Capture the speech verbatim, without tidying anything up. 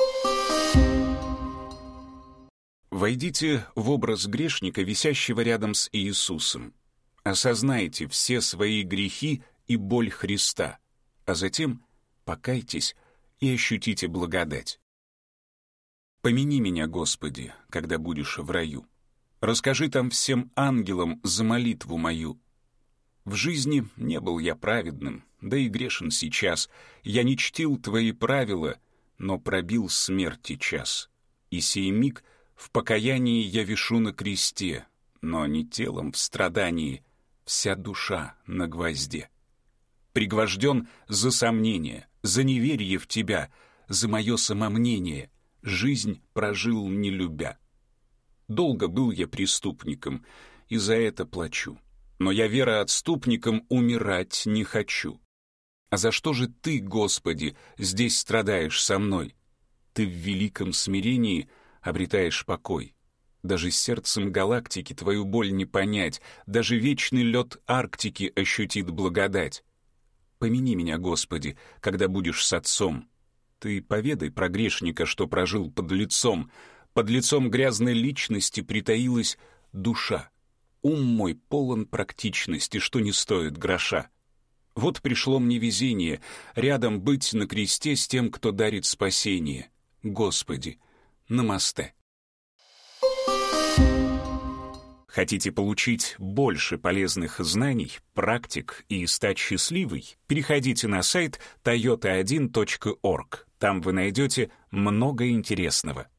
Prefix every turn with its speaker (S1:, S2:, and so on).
S1: Войдите в образ грешника, висящего рядом с Иисусом. Осознайте все свои грехи и боль Христа, а затем покайтесь и ощутите благодать. Помяни меня, Господи, когда будешь в раю. Расскажи там всем ангелам за молитву мою. В жизни не был я праведным, да и грешен сейчас. Я не чтил Твои правила, но пробил смерти час. И сей миг в покаянии я вишу на кресте, но не телом в страдании, вся душа на гвозде. Пригвожден за сомнение, за неверие в Тебя, за мое самомнение, жизнь прожил не любя. Долго был я преступником, и за это плачу. Но я вероотступником умирать не хочу. А за что же Ты, Господи, здесь страдаешь со мной? Ты в великом смирении обретаешь покой. Даже сердцем галактики Твою боль не понять, даже вечный лед Арктики ощутит благодать. Помяни меня, Господи, когда будешь с Отцом. Ты поведай про грешника, что прожил под лицом. Под лицом грязной личности притаилась душа. Ум мой полон практичности, что не стоит гроша. Вот пришло мне везение рядом быть на кресте с тем, кто дарит спасение. Господи, намасте. Хотите получить больше полезных знаний, практик и стать счастливой? Переходите на сайт тойота один точка орг. Там вы найдете много интересного.